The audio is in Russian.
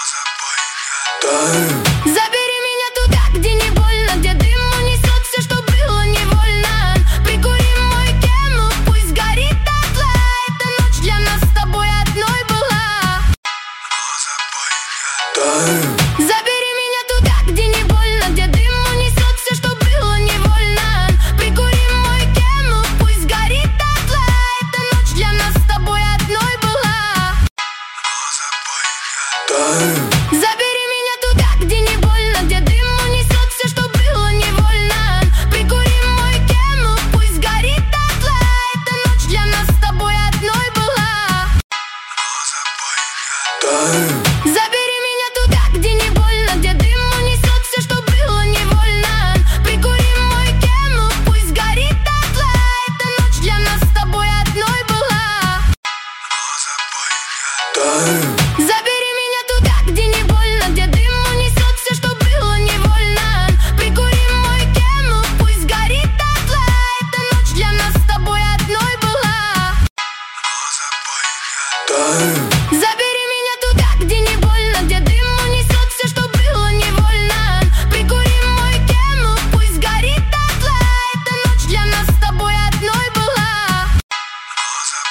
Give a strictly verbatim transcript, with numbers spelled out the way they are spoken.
Забери меня туда, где не больно, где дым унесет все, что было невольно. Прикури мой кему, пусть горит дотла. Эта ночь для нас с тобой одной была. Забери меня туда, где не больно, где дым унесет все, что было невольно. Прикури мой кему, пусть горит дотла. Эта ночь для нас с тобой одной была. Забери меня туда, где не больно, где дым унесет все, что было невольно. Прикури мой кему, пусть горит дотла. Эта ночь для нас с тобой одной была. Забери меня туда, где не больно, где дым унесет все, что было невольно. Прикури мой кему, пусть горит дотла. Эта ночь для нас с тобой одной была. Забери меня туда, где не больно, где дым унесет все, что было невольно. Прикури мой кему, пусть горит дотла. Эта ночь для нас с тобой одной была. Забери